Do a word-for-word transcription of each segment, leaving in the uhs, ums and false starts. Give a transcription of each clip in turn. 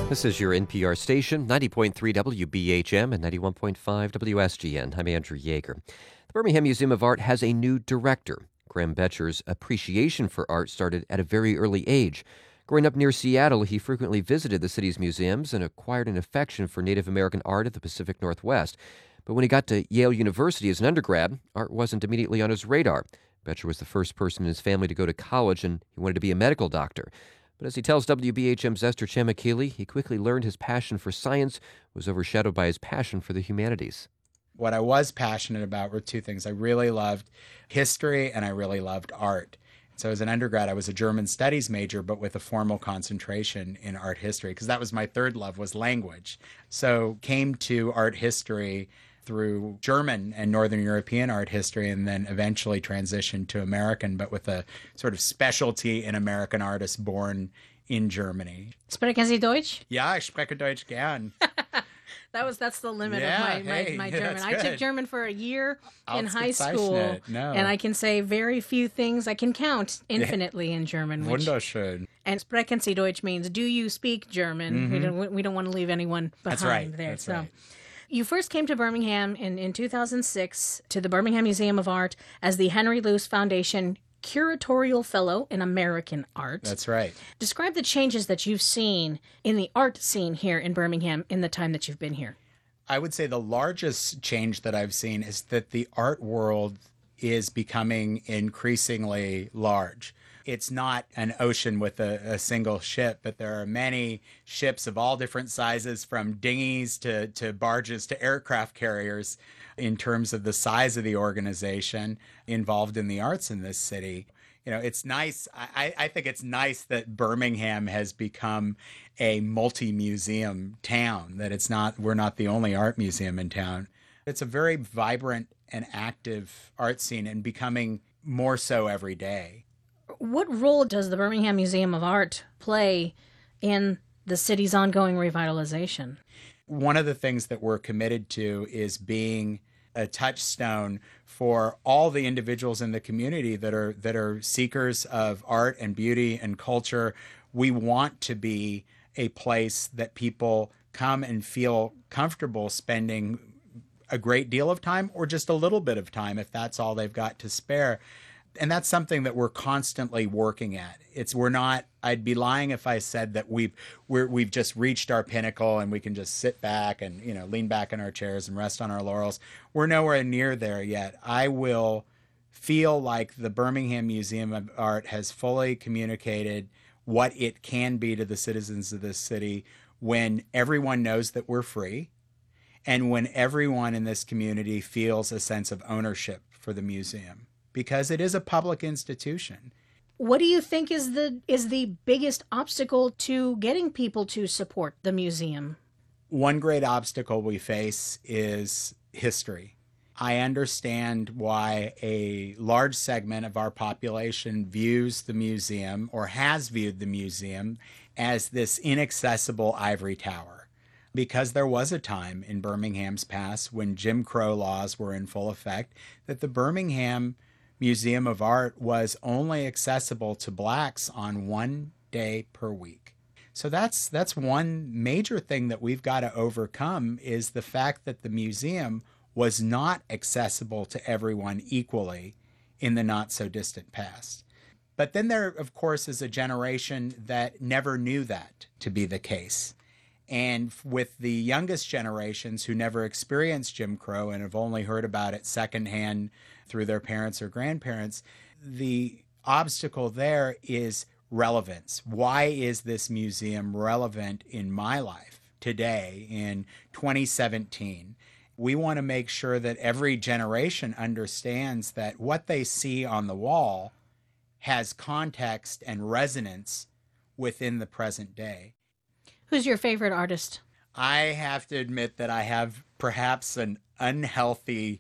This is your N P R station, ninety point three W B H M and ninety-one point five W S G N. I'm Andrew Yeager. The Birmingham Museum of Art has a new director. Graham Betcher's appreciation for art started at a very early age. Growing up near Seattle, he frequently visited the city's museums and acquired an affection for Native American art of the Pacific Northwest. But when he got to Yale University as an undergrad, art wasn't immediately on his radar. Betcher was the first person in his family to go to college, and he wanted to be a medical doctor. But as he tells W B H M's Esther Chamikili, he quickly learned his passion for science was overshadowed by his passion for the humanities. What I was passionate about were two things. I really loved history and I really loved art. So as an undergrad, I was a German studies major, but with a formal concentration in art history, because that was my third love, was language. So came to art history through German and Northern European art history, and then eventually transitioned to American, but with a sort of specialty in American artists born in Germany. Sprechen Sie Deutsch? Ja, ich spreche Deutsch gern. That was that's the limit Yeah, of my, my, hey, my yeah, German. that's I took good. German for a year in high school, Ausgezeichnet. No. and I can say very few things. I can count infinitely in German. Which, Wunderschön. and Sprechen Sie Deutsch means, do you speak German? We don't we don't want to leave anyone behind That's right. there. That's so. right. You first came to Birmingham in, in two thousand six to the Birmingham Museum of Art as the Henry Luce Foundation Curatorial Fellow in American Art. That's right. Describe the changes that you've seen in the art scene here in Birmingham in the time that you've been here. I would say the largest change that I've seen is that the art world is becoming increasingly large. It's not an ocean with a, a single ship, but there are many ships of all different sizes, from dinghies to, to barges to aircraft carriers, in terms of the size of the organization involved in the arts in this city. You know, it's nice. I, I think it's nice that Birmingham has become a multi-museum town, that it's not, we're not the only art museum in town. It's a very vibrant and active art scene, and becoming more so every day. What role does the Birmingham Museum of Art play in the city's ongoing revitalization? One of the things that we're committed to is being a touchstone for all the individuals in the community that are that are seekers of art and beauty and culture. We want to be a place that people come and feel comfortable spending a great deal of time, or just a little bit of time if that's all they've got to spare. And that's something that we're constantly working at. It's we're not. I'd be lying if I said that we've we're, we've just reached our pinnacle and we can just sit back and, you know, lean back in our chairs and rest on our laurels. We're nowhere near there yet. I will feel like the Birmingham Museum of Art has fully communicated what it can be to the citizens of this city when everyone knows that we're free, and when everyone in this community feels a sense of ownership for the museum, because it is a public institution. What do you think is the is the biggest obstacle to getting people to support the museum? One great obstacle we face is history. I understand why a large segment of our population views the museum, or has viewed the museum, as this inaccessible ivory tower, because there was a time in Birmingham's past when Jim Crow laws were in full effect that the Birmingham Museum of Art was only accessible to blacks on one day per week. So that's that's one major thing that we've got to overcome, is the fact that the museum was not accessible to everyone equally in the not so distant past. But then there, of course, is a generation that never knew that to be the case. And with the youngest generations who never experienced Jim Crow and have only heard about it secondhand through their parents or grandparents, the obstacle there is relevance. Why is this museum relevant in my life today in twenty seventeen? We want to make sure that every generation understands that what they see on the wall has context and resonance within the present day. Who's your favorite artist? I have to admit that I have perhaps an unhealthy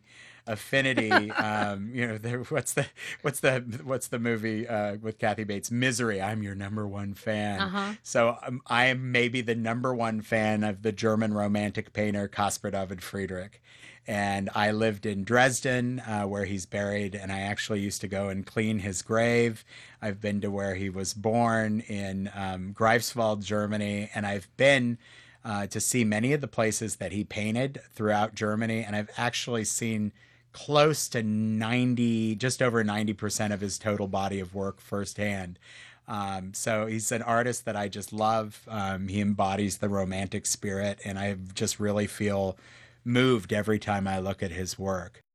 affinity. um, you know, there, what's the what's the what's the movie uh, with Kathy Bates? Misery. I'm your number one fan. Uh-huh. So um, I am maybe the number one fan of the German romantic painter Caspar David Friedrich. And I lived in Dresden, uh, where he's buried, and I actually used to go and clean his grave. I've been to where he was born in um, Greifswald, Germany, and I've been uh, to see many of the places that he painted throughout Germany, and I've actually seen close to ninety, just over ninety percent of his total body of work firsthand. Um, so he's an artist that I just love. Um, he embodies the romantic spirit, and I just really feel moved every time I look at his work.